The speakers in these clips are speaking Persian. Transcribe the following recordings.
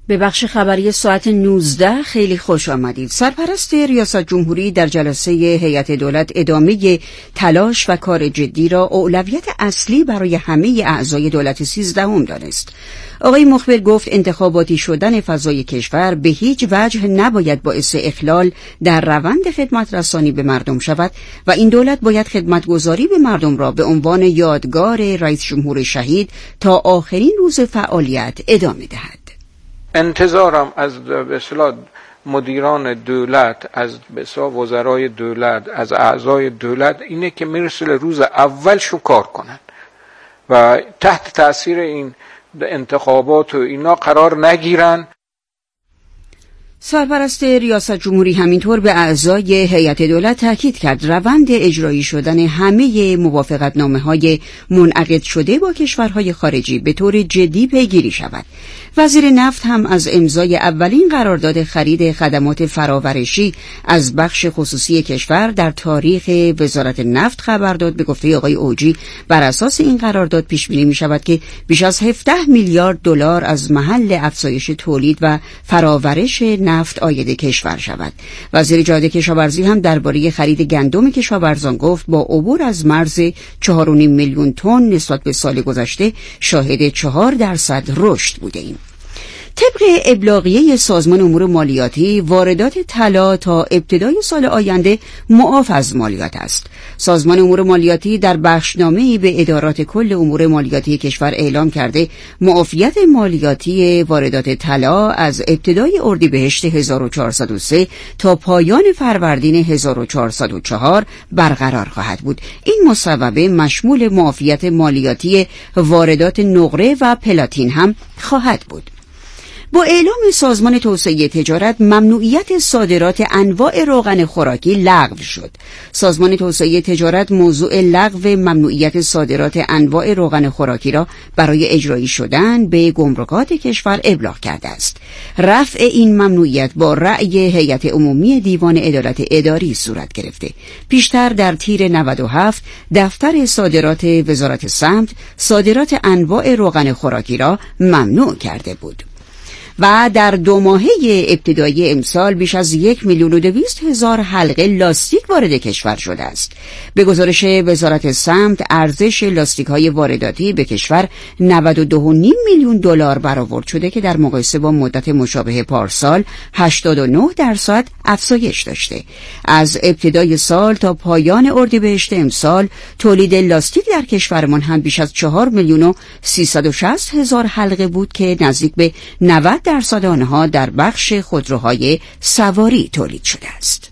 به بخش خبری ساعت 19 خیلی خوش آمدید. سرپرست ریاست جمهوری در جلسه هیئت دولت ادامه تلاش و کار جدی را اولویت اصلی برای همه اعضای دولت 13 دانست. آقای مخبر گفت انتخاباتی شدن فضای کشور به هیچ وجه نباید باعث اخلال در روند خدمت رسانی به مردم شود و این دولت باید خدمتگزاری به مردم را به عنوان یادگار رئیس جمهور شهید تا آخرین روز فعالیت ادامه دهد. انتظارم از به اصطلاح مدیران دولت، از به اصطلاح وزرای دولت، از اعضای دولت اینه که مثل روز اولشون کار کنن و تحت تاثیر این انتخابات و اینا قرار نگیرن. سرپرست ریاست جمهوری همینطور به اعضای هیئت دولت تاکید کرد روند اجرایی شدن همه موافقتنامه‌های منعقد شده با کشورهای خارجی به طور جدی پیگیری شود. وزیر نفت هم از امضای اولین قرارداد خرید خدمات فرآورشی از بخش خصوصی کشور در تاریخ وزارت نفت خبر داد. به گفته آقای اوجی بر اساس این قرارداد پیش بینی می شود که بیش از 17 میلیارد دلار از محل افزایش تولید و فرآورش نفت عاید کشور شود. وزیر جهاد کشاورزی هم درباره خرید گندم کشاورزان گفت با عبور از مرز 4.5 میلیون تن نسبت به سال گذشته شاهد 4% رشد بودیم. طبق ابلاغیه سازمان امور مالیاتی واردات طلا تا ابتدای سال آینده معاف از مالیات است. سازمان امور مالیاتی در بخشنامه‌ای به ادارات کل امور مالیاتی کشور اعلام کرده معافیت مالیاتی واردات طلا از ابتدای اردیبهشت 1403 تا پایان فروردین 1404 برقرار خواهد بود. این مصوبه مشمول معافیت مالیاتی واردات نقره و پلاتین هم خواهد بود. با اعلام سازمان توسعه تجارت ممنوعیت صادرات انواع روغن خوراکی لغو شد. سازمان توسعه تجارت موضوع لغو ممنوعیت صادرات انواع روغن خوراکی را برای اجرایی شدن به گمرکات کشور ابلاغ کرده است. رفع این ممنوعیت با رأی هیئت عمومی دیوان عدالت اداری صورت گرفته. پیشتر در تیر 97 دفتر صادرات وزارت سمت صادرات انواع روغن خوراکی را ممنوع کرده بود. و در 2 ماهه ابتدایی امسال بیش از 1,200,000 حلقه لاستیک وارد کشور شده است. به گزارش وزارت سمت ارزش لاستیک‌های وارداتی به کشور 92.5 میلیون دلار برآورد شده که در مقایسه با مدت مشابه پارسال 89% افزایش داشته. از ابتدای سال تا پایان اردیبهشت امسال تولید لاستیک در کشورمان هم بیش از 4,360,000 حلقه بود که نزدیک به 90% آنها در بخش خودروهای سواری تولید شده است.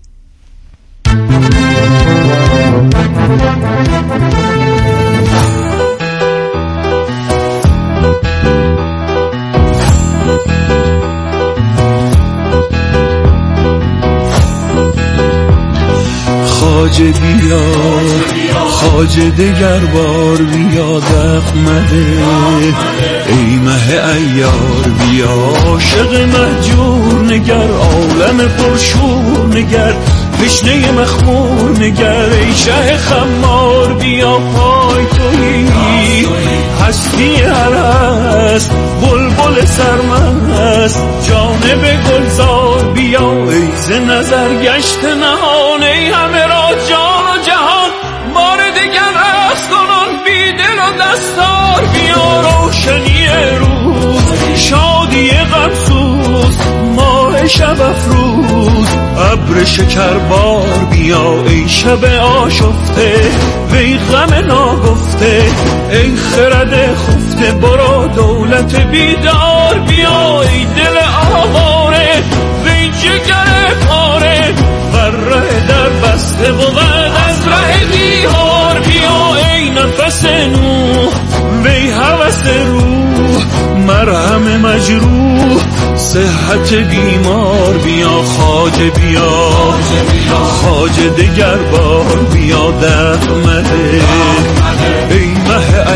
خواجه بیا خواجه دگر بار بیا دخمده ای مه عیار بیا عاشق مهجور نگر عالم پرشور نگر تشنه مخمور نگر ای شه خمار بیا پای تویی هستی هست بلبل سرمست جانب گلزار بیا ای ز نظر گشت نهان ای همه را جان و جهان بار دیگر رقص کنان بی دل و دستار بیا روشنی روز شادی غمسوز ماه شب افروز ابر شکربار بیا ای شب آشفته وی غم ناگفته ای خرد خفته برو دولت بیدار بیا ای دل آواره وی جگر پاره بر ره در بسته بود از ره بیهار بیا ای نفس نوح وی هوس روح مرهم مجروح صحت بیمار بیا خواجه بیا خواجه دگر بار بیا دخمده ای مه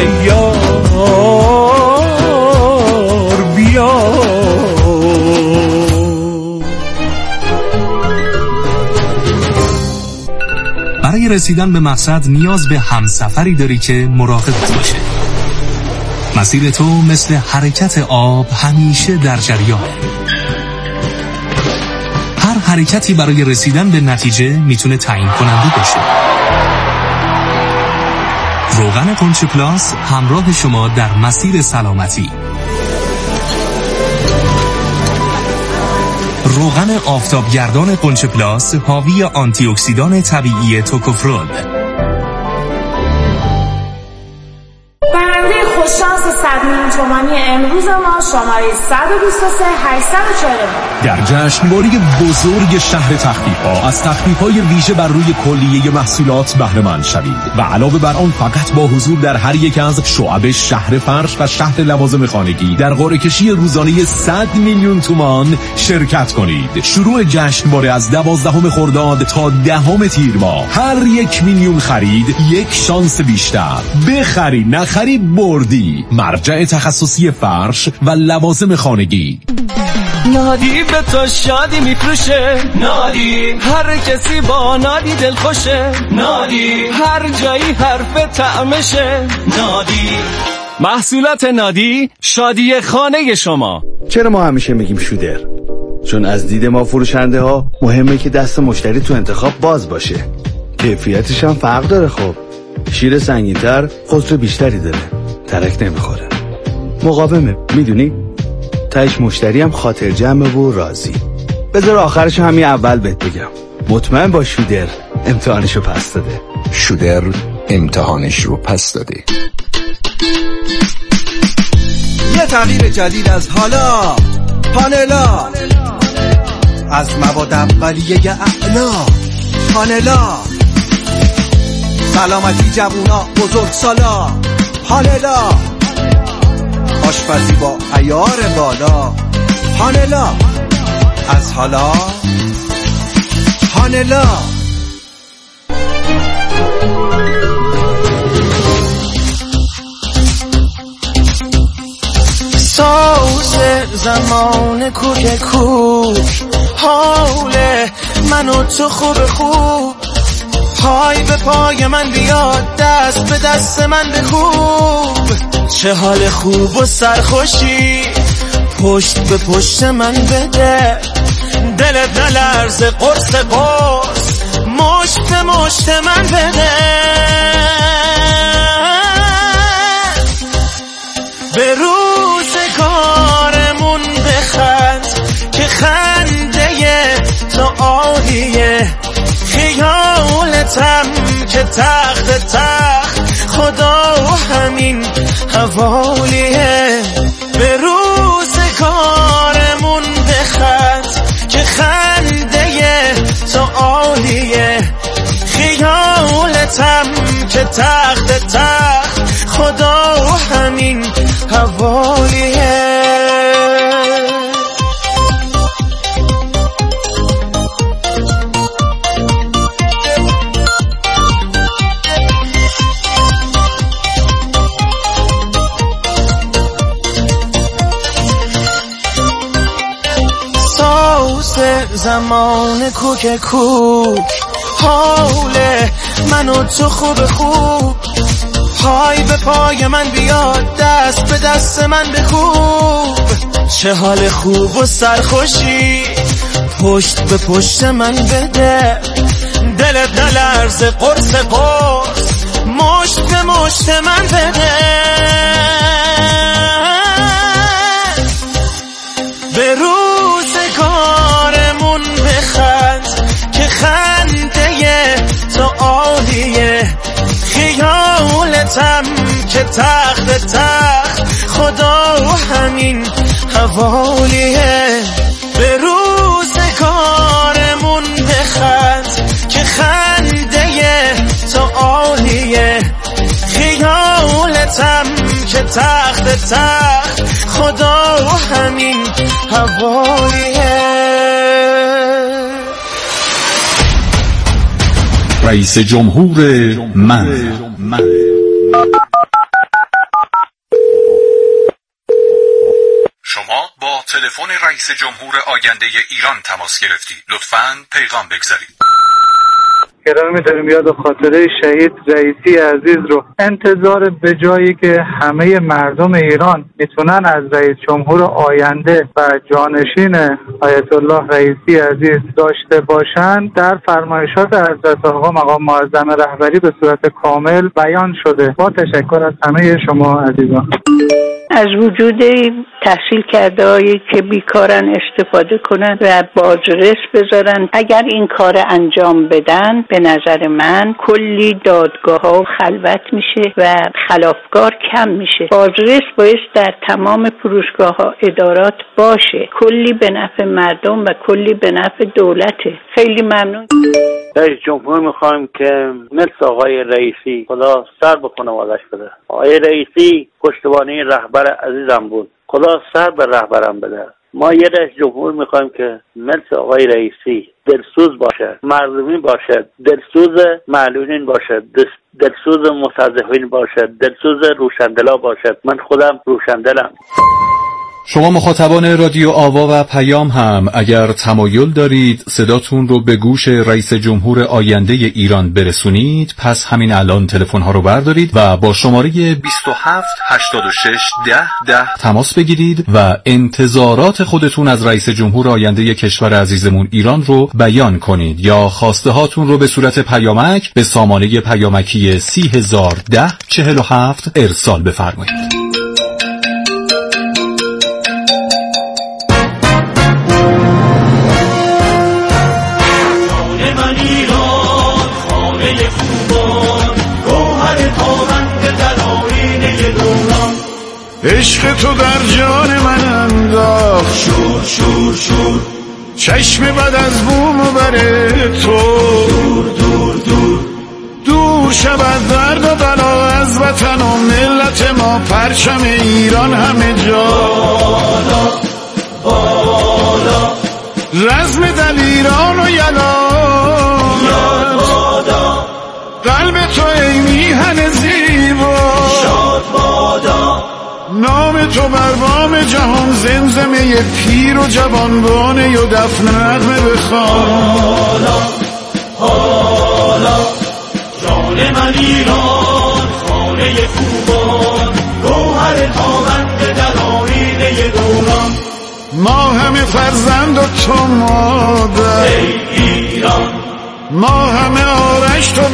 عیار بیا. برای رسیدن به مقصد نیاز به همسفری داری که مراقبت باشه. مسیر تو مثل حرکت آب همیشه در جریانه. حرکتی برای رسیدن به نتیجه میتونه تعیین کننده باشه. روغن قنچه پلاس همراه شما در مسیر سلامتی. روغن آفتابگردان قنچه پلاس حاوی آنتی اکسیدان طبیعی توکوفرول. خوششانس 100 میلیون تومانی امروز ما شماره 123 849 در جشنواره بزرگ شهر تخفیف‌ها از تخفیف‌های ویژه بر روی کلیه محصولات بهره مند شوید و علاوه بر آن فقط با حضور در هر یک از شعب شهر فرش و شهر لوازم خانگی در قرعه کشی روزانه 100 میلیون تومان شرکت کنید. شروع جشنواره از 12 خرداد تا 10 تیر ماه. هر 1 میلیون خرید یک شانس بیشتر. بخری نخری بردی. مرجع تخصصی فرش و لوازم خانگی. نادی به تو شادی میفروشه، نادی هر کسی با نادی دل خوشه، نادی هر جایی حرف طعمشه، نادی محصولات نادی شادی خانه شما. چرا ما همیشه میگیم شودر؟ چون از دید ما فروشنده ها مهمه که دست مشتری تو انتخاب باز باشه. کیفیتش هم فرق داره. خب شیر سنگین‌تر خسرو بیشتری داره، ترک نمیخوره، مقاومه، میدونی؟ تهش مشتری هم خاطر جمعه و راضی. بذار آخرش همین اول بهت بگم، مطمئن با شودر امتحانشو پس داده. شودر امتحانش رو پس داده. یه تغییر جدید از حالا، پانلا از مواد اولیه اعلا، پانلا سلامتی جوونا بزرگ سالا، پانلا آشپزی با عیار بالا، پانلا از حالا، پانلا. ساز زمان کوک کوک، حال من و تو خوب خوب، پای به پای من بیاد، دست به دست من بکوب، چه حال خوب و سرخوشی پشت به پشت من بده، دلت نلرزه قرص قرص مشت به مشت من بده، به روزگارمون بخند که خنده تو عالیه، خیالتم که تخت خدا همین حوالیه، به روزگارمون بخند که خنده تو عالیه، خیالتم که تخت خدا همین حوالیه. زمان کوک کوک، حال من و تو خوب خوب، پای به پای من بیاد، دست به دست من بکوب، چه حال خوب و سرخوشی پشت به پشت من بده، دلت نلرزه قرص قرص مشت به مشت من بده، به روزگارمون بخند که خنده تو عالیه، خیالتم که تخت خدا همین حوالیه، به روزگارمون بخند که خنده تو عالیه، خیالتم که تخت خدا همین حوالیه. رئیس جمهور من. شما با تلفن رئیس جمهور آینده ایران تماس گرفتید. لطفاً پیغام بگذارید. گرامی داریم یاد خاطره شهید رئیسی عزیز رو. انتظار به جایی که همه مردم ایران میتونن از رئیس جمهور آینده و جانشین آیت الله رئیسی عزیز داشته باشند در فرمایشات حضرت آقا مقام معظم رهبری به صورت کامل بیان شده. با تشکر از همه شما عزیزان. از وجود تحصیل کرده‌هایی که بیکارن استفاده کنن و بازرس بذارن. اگر این کار انجام بدن به نظر من کلی دادگاه‌ها خلوت میشه و خلافکار کم میشه. بازرس باید در تمام فروشگاه‌ها ادارات باشه. کلی به نفع مردم و کلی به نفع دولته. خیلی ممنون. رئیس جمهور میخوایم که مثل آقای رئیسی خدا سر به خانواده‌اش بده. آقای رئیسی پشتوانه رهبر عزیزم بود. خدا سر به رهبرم بده. ما یه رئیس جمهور میخوایم که مثل آقای رئیسی دلسوز باشه، مردمی باشه، دلسوز معلولین باشه، دلسوز مستضعفین باشه، دلسوز روشندلا باشه. من خودم روشندلم. شما مخاطبان رادیو آوا و پیام هم اگر تمایل دارید صداتون رو به گوش رئیس جمهور آینده ایران برسونید، پس همین الان تلفن ها رو بردارید و با شماره 27 86 10 10 تماس بگیرید و انتظارات خودتون از رئیس جمهور آینده کشور عزیزمون ایران رو بیان کنید یا خواسته هاتون رو به صورت پیامک به سامانه پیامکی 3010 47 ارسال بفرمایید. عشق تو در جان من انداخت شور شور شور، چشم بد از بوم و بره تو دور دور دور دور شود درد و بلا از وطن و ملت ما، پرچم ایران همه جا بالا بالا، رزم دلیران و یلایت قلب تو ای میهن زیبا شاد بادا، نام تو بر بام جهان زمزمه پیر و جوانبانه و دف نغمه بخوان. حالا حالا جان من ایران، خانه خوبان، گوهر تابنده در آیینه دوران، ما همه فرزند و تو مادر ای ایران، ما همه آرش تو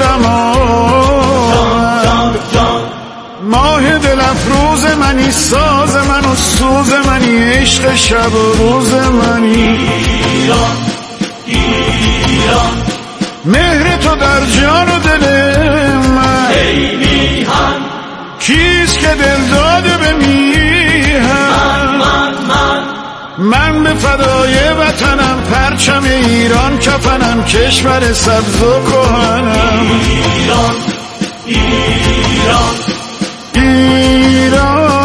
دماد جان جان، ماه دل افروز منی، ساز من و سوز منی، عشق شب و روز منی ایران ایران، مهر تو در جان و دل من ای میهن، کیست که دل داده به میهن من به فدای وطنم، پرچم ایران کفنم، کشور سبز و کهنم ایران ایران ایران.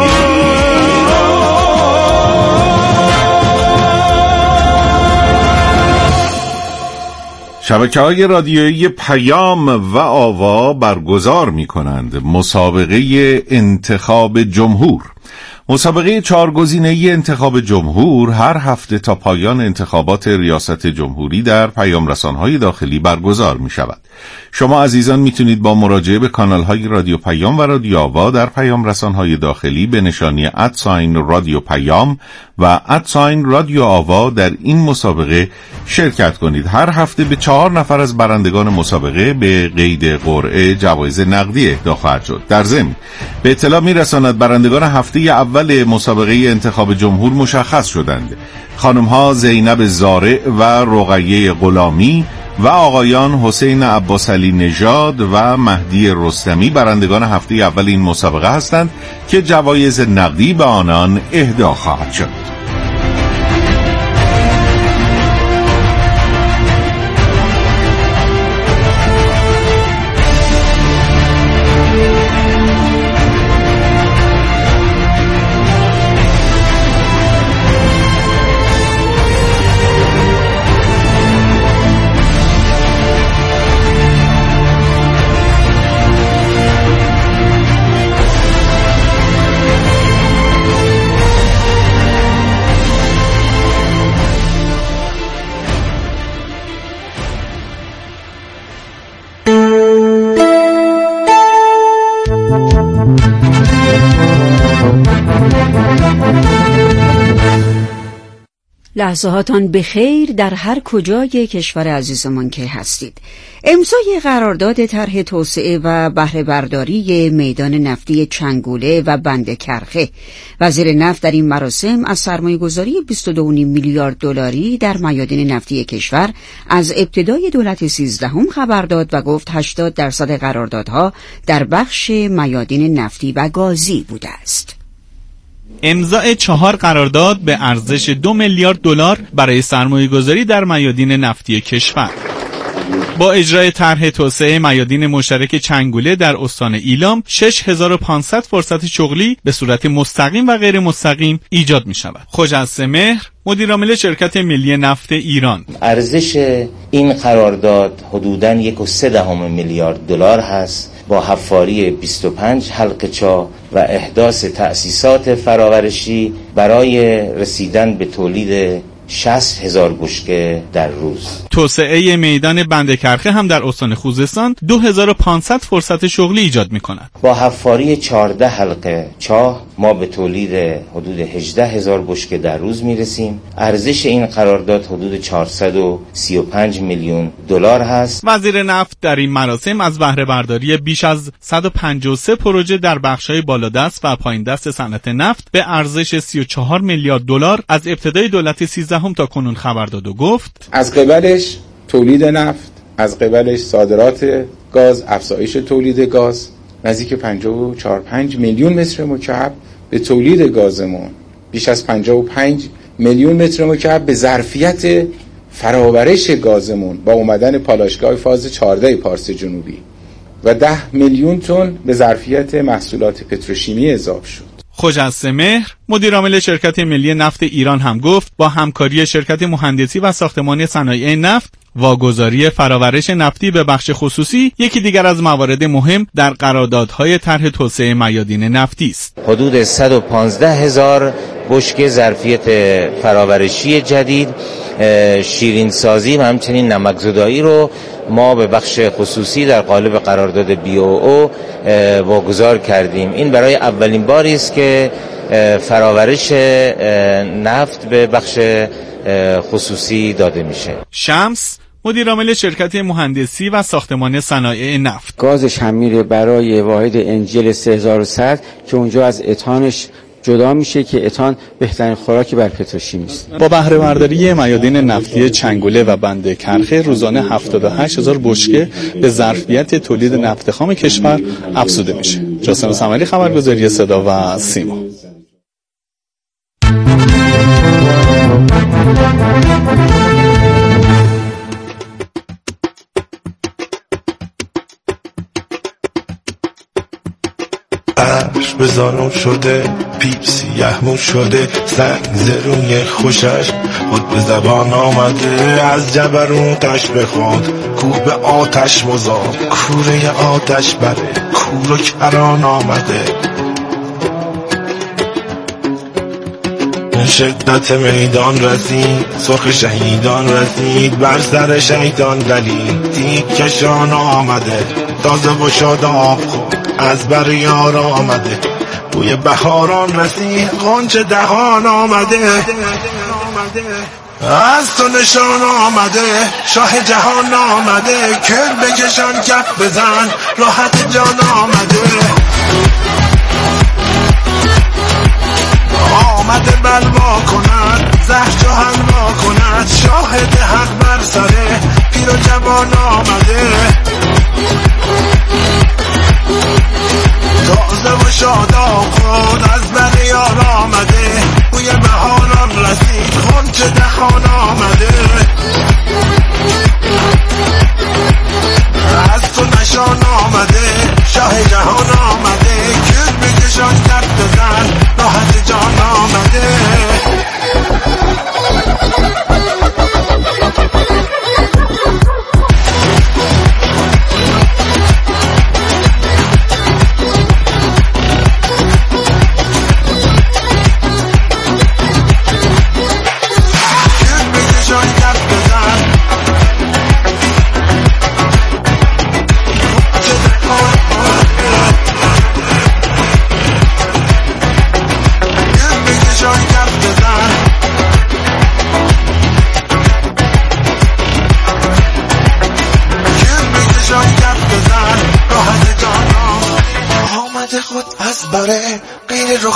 شبکه‌های رادیویی پیام و آوا برگزار می‌کنند مسابقه انتخاب جمهور. مسابقه 4 گزینه‌ای انتخاب جمهور هر هفته تا پایان انتخابات ریاست جمهوری در پیام رسان‌های داخلی برگزار می‌شود. شما عزیزان میتونید با مراجعه به کانال‌های رادیو پیام و رادیو آوا در پیام رسان‌های داخلی به نشانی @رادیو پیام و رادیو آوا در این مسابقه شرکت کنید. هر هفته به 4 نفر از برندگان مسابقه به قید قرعه جوایز نقدی اهدا خواهد شد. در ضمن به اطلاع میرساند برندگان هفته اول مسابقه انتخاب جمهور مشخص شدند. خانم‌ها زینب زارع و رقیه غلامی و آقایان حسین عباسعلی نژاد و مهدی رستمی برندگان هفته اول این مسابقه هستند که جوایز نقدی به آنان اهدا خواهد شد. لحظاتان بخیر در هر کجای کشور عزیزمان که هستید. امضای قرارداد طرح توسعه و بهره برداری میدان نفتی چنگوله و بند کرخه. وزیر نفت در این مراسم از سرمایه‌گذاری 22.5 میلیارد دلاری در میادین نفتی کشور از ابتدای دولت 13 خبر داد و گفت 80% قراردادها در بخش میادین نفتی و گازی بوده است. امضای 4 قرارداد به ارزش 2 میلیارد دلار برای سرمایه‌گذاری در میادین نفتی کشور. با اجرای طرح توسعه میادین مشترک چنگوله در استان ایلام 6500 فرصت شغلی به صورت مستقیم و غیر مستقیم ایجاد می شود. خجسته مهر، مدیر عامل شرکت ملی نفت ایران: ارزش این قرارداد حدوداً 1.3 میلیارد دلار هست، با حفاری 25 حلقه چاه و احداث تأسیسات فرآورشی برای رسیدن به تولید 60,000 بشکه در روز. توسعه میدان بند کرخه هم در استان خوزستان 2500 فرصت شغلی ایجاد می کند. با حفاری 14 حلقه چاه ما به تولید حدود 18,000 بشکه در روز می رسیم. ارزش این قرارداد حدود 435 میلیون دلار هست. وزیر نفت در این مراسم از بهره برداری بیش از 153 پروژه در بخش‌های بالادست و پایین دست صنعت نفت به ارزش 34 میلیارد دلار از ابتدای دولت 13 تا کنون خبر داد و گفت از قبلش تولید نفت، از قبلش صادرات گاز، افزایش تولید گاز نزدیک 54-5 میلیون متر مکعب به تولید گازمون، بیش از 55 میلیون متر مکعب به ظرفیت فرآورش گازمون با اومدن پالایشگاه فاز 14 پارس جنوبی و 10 میلیون تن به ظرفیت محصولات پتروشیمی اضافه شد. خجسته مهر، مدیر عامل شرکت ملی نفت ایران هم گفت با همکاری شرکت مهندسی و ساختمانی صنایع نفت، واگذاری فرآورش نفتی به بخش خصوصی یکی دیگر از موارد مهم در قراردادهای طرح توسعه میادین نفتی است. حدود 115,000 بشکه ظرفیت فرآورشی جدید، شیرین سازی و همچنین نمکزدایی رو ما به بخش خصوصی در قالب قرارداد BOO واگذار کردیم. این برای اولین باری است که فرآورش نفت به بخش خصوصی داده میشه. شمس، مدیر عامل شرکت مهندسی و ساختمان صنایع نفت: گازش هم میره برای واحد انجل 3100 که اونجا از اتانش جدا میشه که اتان بهترین خوراکی بر پتروشیمی است. با بهره برداری میادین نفتی چنگوله و بند کرخه روزانه 78,000 بشکه به ظرفیت تولید نفت خام کشور افزوده میشه. جاسم سمری، خبرگزاری صدا و سیما. بزارم شده پیپسی یهمون شده، سنگ زرونی خوشش خود به زبان آمده، از جبروتش بخواد کوه به آتش مزار، کوره آتش بره کور و کران آمده. شدت میدان رسید، سرخ شهیدان رسید، بر سر شیطان ولی تیکشان آمده، تازه و شاداب خود از بر یار آمده، بوی بهاران رسید، غنچه دهان آمده، از تو نشان آمده، شاه جهان آمده، کر بکشان کف بزن، راحت جان آمده، آمده بلوا کند، زهر و حلوا کند، شاهد حق بر سره پیر و جوان آمده، تازه و شاداب خود از بر یار آمده، بوی بهاران رسید، غنچه دهان آمده، از تو نشان آمده، شاه جهان آمده، کل بکشان کف بزن، راحت جان آمده.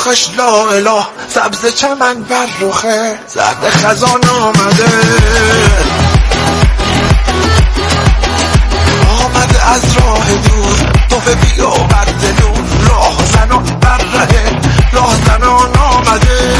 رخش لا اله، سبز چمن بر رخه، زرد خزان آمده از راه دور، توفه بیا و بدلون، راه زنان بر رهه، راه زنان آمده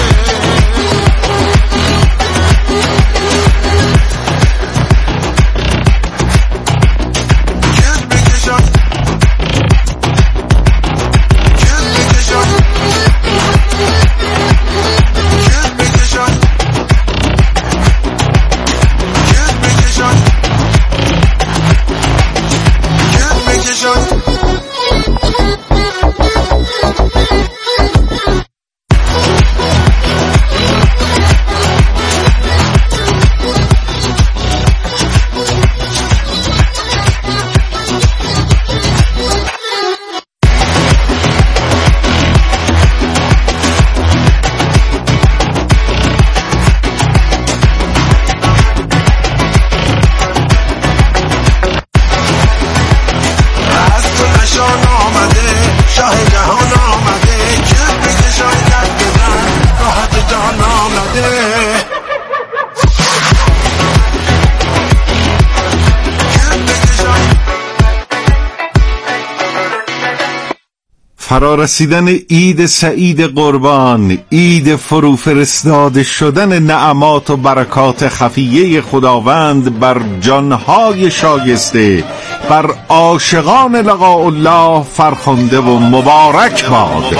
فرارسیدن عید سعید قربان، عید فروفرستاده شدن نعمات و برکات خفیه خداوند بر جانهای شایسته، بر عاشقان لقاء الله فرخنده و مبارک باد.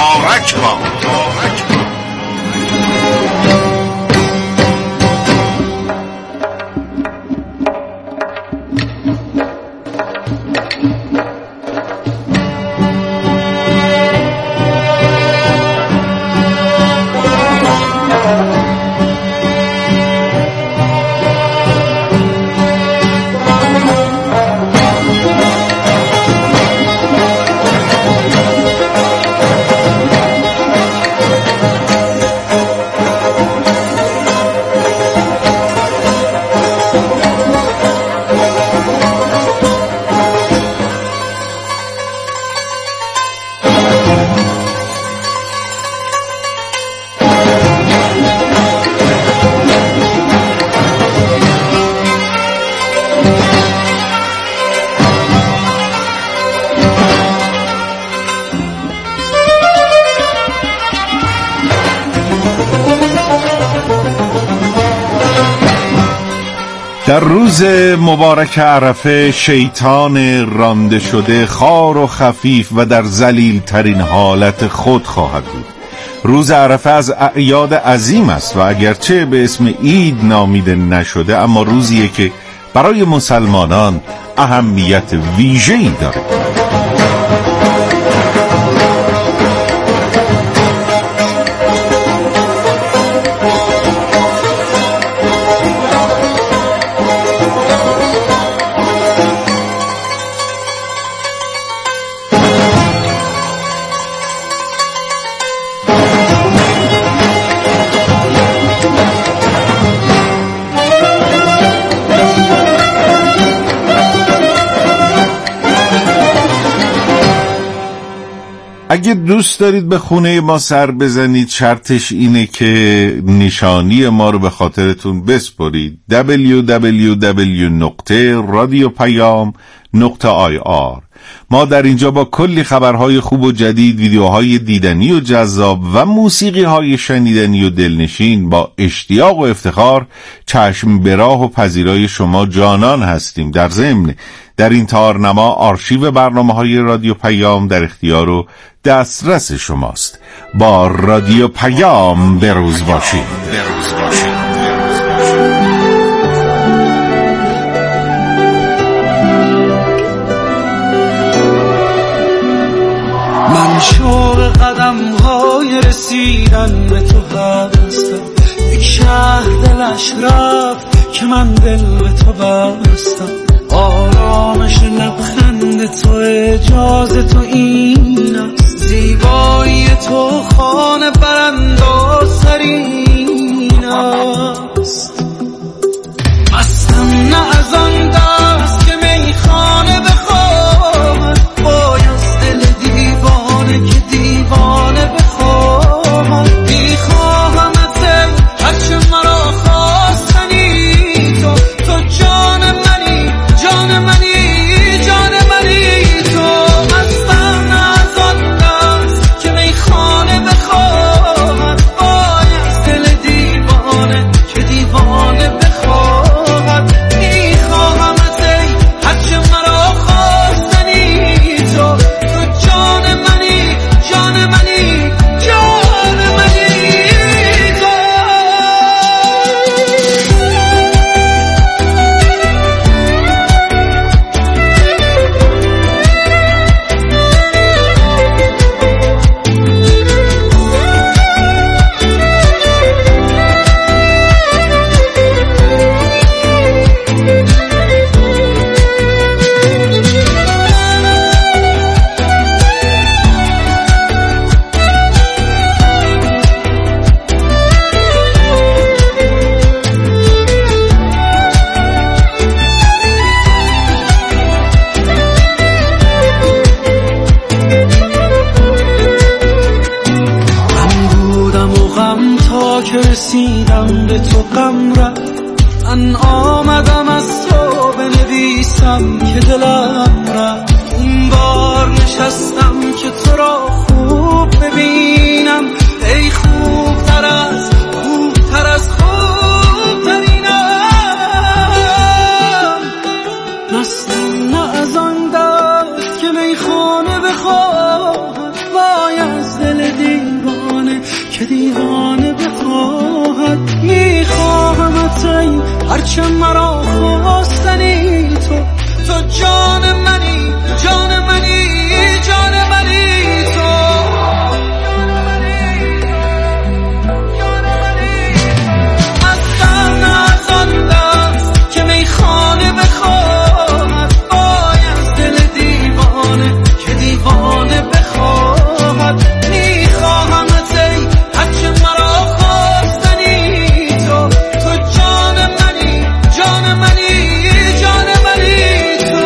در روز مبارک عرفه شیطان رانده شده خار و خفیف و در ذلیل ترین حالت خود خواهد بود. روز عرفه از اعیاد عظیم است و اگرچه به اسم عید نامیده نشده، اما روزیه که برای مسلمانان اهمیت ویژه‌ای داره. اگه دوست دارید به خونه ما سر بزنید، شرطش اینه که نشانی ما رو به خاطرتون بسپرید. www.radiopayam.ir. ما در اینجا با کلی خبرهای خوب و جدید، ویدیوهای دیدنی و جذاب و موسیقی‌های شنیدنی و دلنشین با اشتیاق و افتخار چشم به راه و پذیرای شما جانان هستیم. در ضمن در این تارنما آرشیو برنامه‌های رادیو پیام در اختیار و دسترس شماست. با رادیو پیام بروز باشید. من شوق قدم‌های رسیدن به تو هستم، یک شهر دلش رفت که من دل به تو بستم، آرامش لبخند تو اجازه تو این است، زیبایی تو خانه براندازترین است. مستم نه از آن دست که میخانه بخواهد، باید دل دیوانه که دیوانه بخواهد، من آمدم از تو بنویسم که دلم رفت، اون بار نشستم که تو را خوب ببینم، ای خوبتر از خوبترینم. نستم نه از آن دست که میخانه بخواهد، وای از دل دیوانه که دیوانه بخواهد. میخواهمت ای هرچه مرا خواستنی، تو جان منی، جان منی، جان منی تو. مستم از آن دست که میخانه بخواهد، وای از دل دیوانه که دیوانه بخواهد. میخواهمت ای هرچه مرا خواستنی، تو جان منی، جان منی، جان منی تو.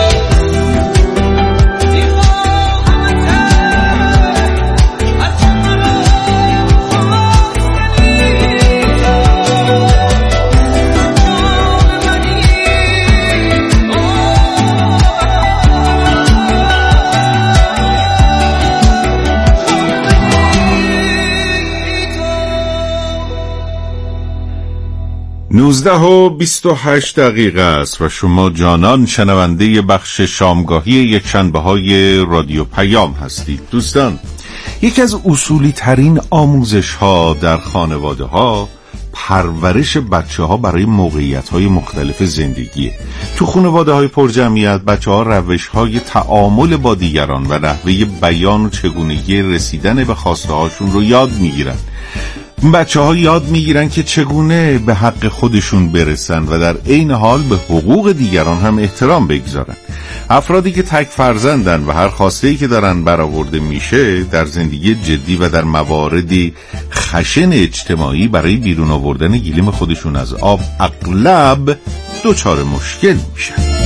نوزده و 28 دقیقه است و شما جانان شنونده بخش شامگاهی یکشنبه‌های رادیو پیام هستید. دوستان، یکی از اصولی ترین آموزش ها در خانواده ها پرورش بچه ها برای موقعیت های مختلف زندگیه. تو خانواده های پرجمعیت بچه ها روش های تعامل با دیگران و نحوه بیان و چگونگی رسیدن به خواسته هاشون رو یاد میگیرن. بچه ها یاد میگیرن که چگونه به حق خودشون برسن و در عین حال به حقوق دیگران هم احترام بگذارن. افرادی که تک فرزندن و هر خواسته‌ای که دارن برآورده میشه در زندگی جدی و در مواردی خشن اجتماعی برای بیرون آوردن گلیم خودشون از آب اغلب دچار مشکل میشن.